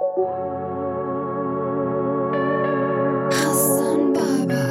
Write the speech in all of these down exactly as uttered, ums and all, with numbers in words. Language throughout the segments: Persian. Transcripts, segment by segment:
حسن بابا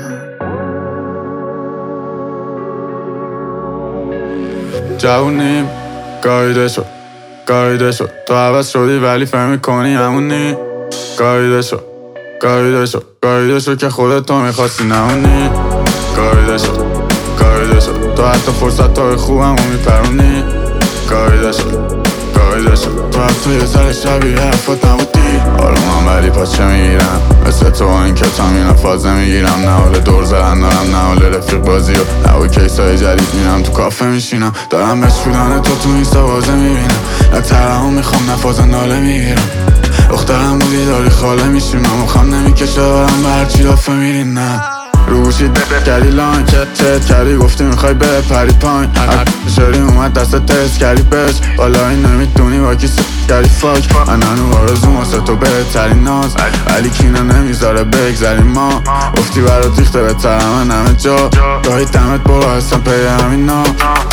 جوونیم گاییده شد گاییده شد تو عوض شدی ولی فهم میکنی همونی. گاییده شد گاییده شد گاییده شد که خودت تو میخواستی نمونی. گاییده شد گاییده شد تو حتی فرصت های خوبم رو میپرونی. گاییده شد گاییده شد تو حتی یه سر شبیه حرفات نبودی. آرومم ولی پاچه میگیرم مثل تو این که تامین فازه میگیرم. نه حال دور زدن دارم نه حال رفیق بازی و نه با کیسای جدید میرم تو کافه میشینم. دارم بشودن تو تو این سوازه میبینم. نه ترهم میخوام نه فاز ناله میگیرم. دخترم بودی داری خاله میشیم من مخم نمیکشه دارم به هرچی دافه میرین. نه رو گوشید بده کردی لان چت چت کردی گفتی میخوای به پری پاین. شاری اومد دست تست کردی بچ والا این نمیدونی با کی س کردی فاک. من هنو آرزوم واسه تو بهترین ناز ولی کینه نمیذاره بگذریم ما. گفتی برات ریخته بهترم من همه جا گاهی دمت برو هستم پی همین نا.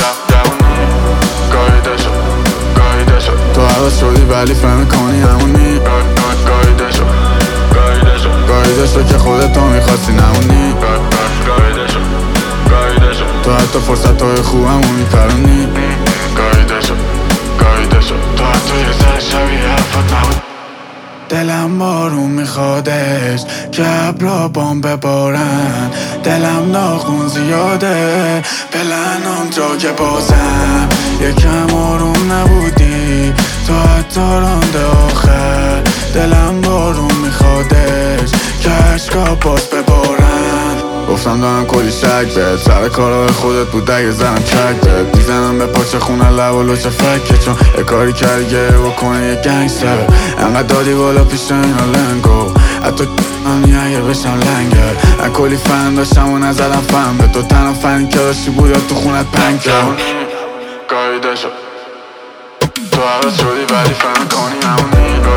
گاییده شد گاییده شد تو عوض شدی ولی فهم کنی همونی. گاییده شد گاییده شد گاییده شد که خودت تو میخواستی نمونی. گاییده شد گاییده شد تو حتی فرصت های خوبم رو میپرونی. گاییده شد گاییده شد تو حتی یه سر شبیه حرفات نبود. دلم بارون میخوادش که ابرا بام ببارن. دلم ناخون زیاده پلنم جا که بازم یکم آروم نبودی تو حتی رانده آخر. دلم بارون میخوادش که عشقا باز ببارن. گفتم دارم کلی شک بهت سر کارهای خودت بود اگه زنم چک بهت میزنم به پاچه خونه لب و لوچه فکه چون یه کاری کردی گره بکنه یه گنگستر. انقدر دادی بالا پیش اینا لنگو حتی منی اگه بشم لنگر. من کلی فن داشتم و نزدم فن به تو تنها فنی که داشتی بود یا تو خونت پنگ کرد. گاییده شد تو عوض شدی ولی فهم کنی همونی.